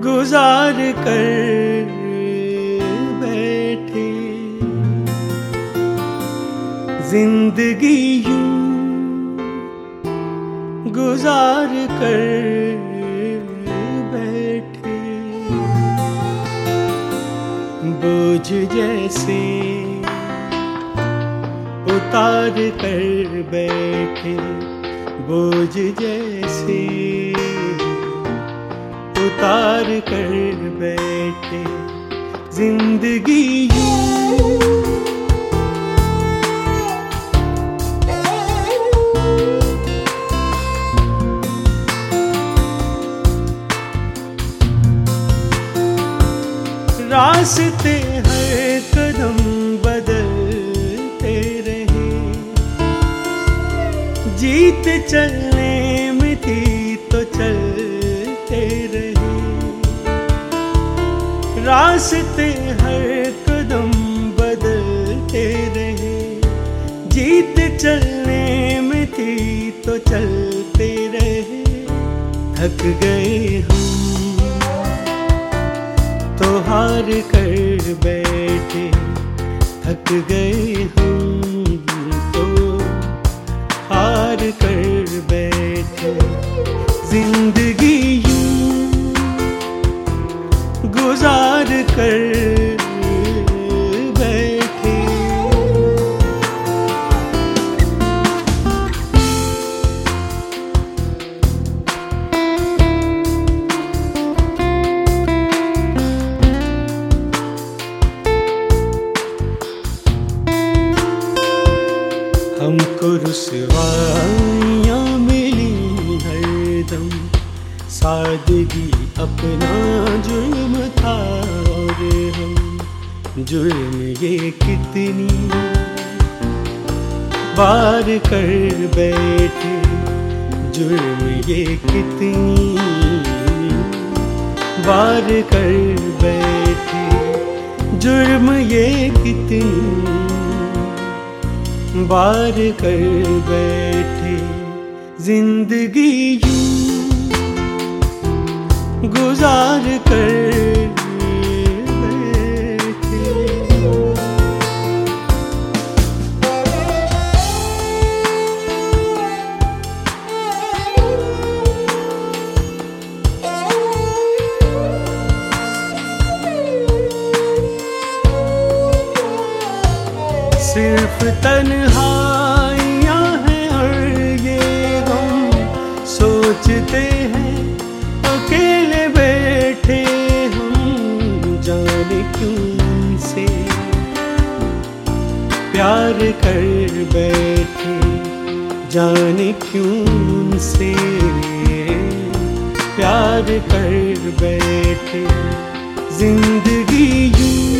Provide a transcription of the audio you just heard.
गुजार कर बैठे। जिंदगी यूं गुजार कर बैठे। बोझ जैसे उतार कर बैठे। बोझ जैसे उतार कर बैठे। जिंदगी यूं रास्ते हर कदम बदलते रहे। जीत चलने में थी तो चलते रहे। रास्ते हर कदम बदलते रहे। जीत चलने में थी तो चलते रहे। थक गए हम तो हार कर बैठे। थक गए हम तो हार कर बैठे। जिंदगी यूं गुजार कर बैठे। हमको रुसवाइयाँ मिली हरदम। सादगी अपना जुर्म था और हम जुर्म ये कितनी बार कर बैठे। जुर्म ये कितनी बार कर बैठे। जुर्म ये कितनी बार कर बैठे। जिंदगी यूं गुजार कर बैठे। सिर्फ तन्हाइयाँ हैं और ये गम सोचते हैं अकेले बैठे हम। जाने क्यों से प्यार कर बैठे। जाने क्यों से प्यार कर बैठे। जिंदगी यूं